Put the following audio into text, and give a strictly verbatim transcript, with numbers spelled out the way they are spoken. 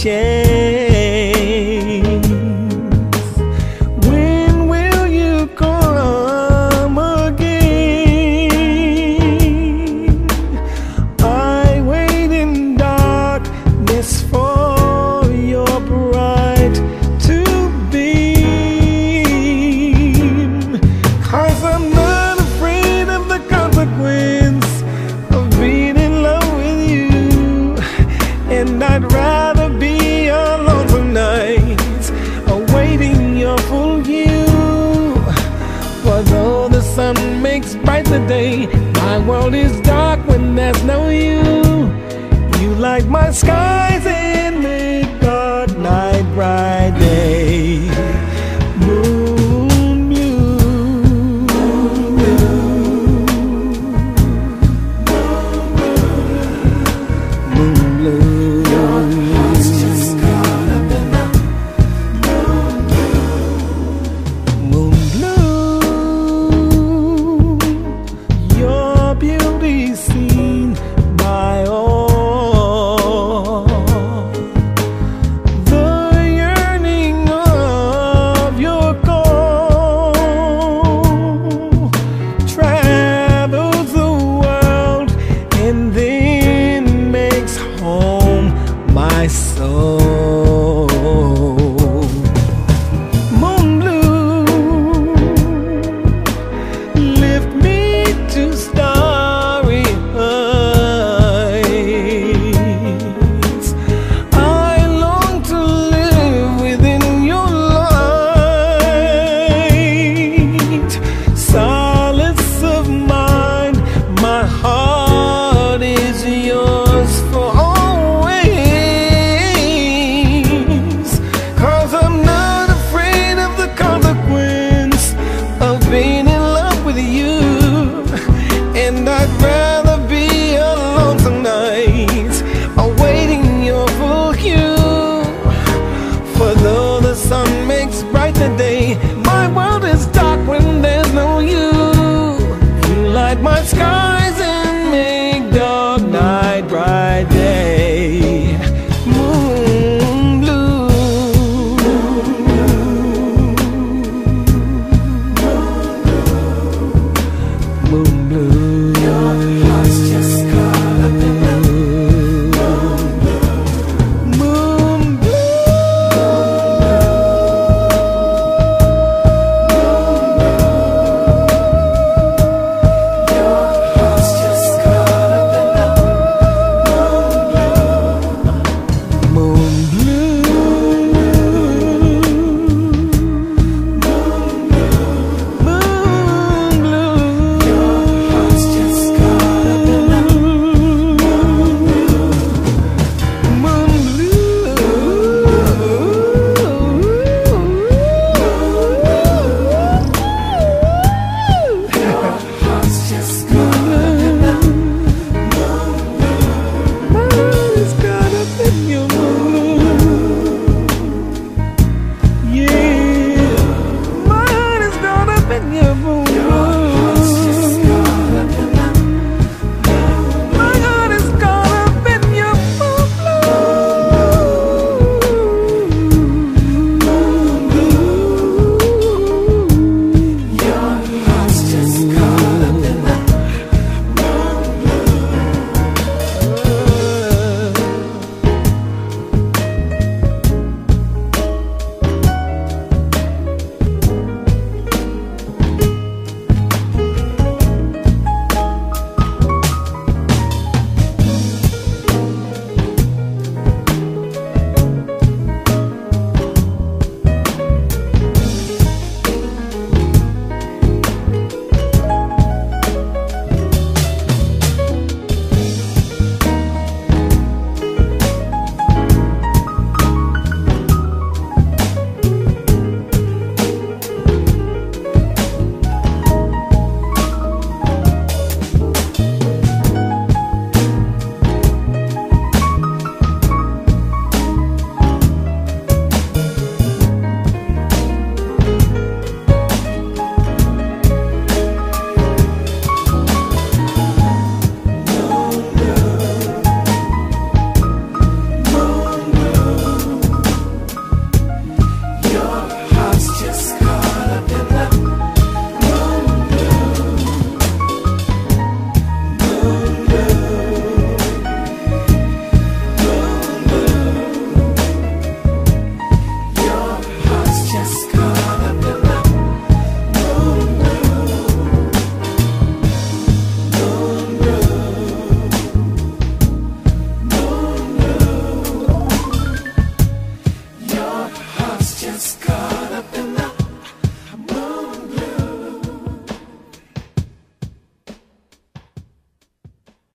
chance. When will you come again? I wait in darkness for your bright to beam, 'cause I'm not afraid of the consequence of being in love with you. And I'd rather be alone some nights, awaiting your full view. For though the sun makes bright the day, my world is dark when there's no you. You light my skies and make dark night bright day. Moon blue, moon blue. Your heart's just caught up in the moon blue. Your beauty's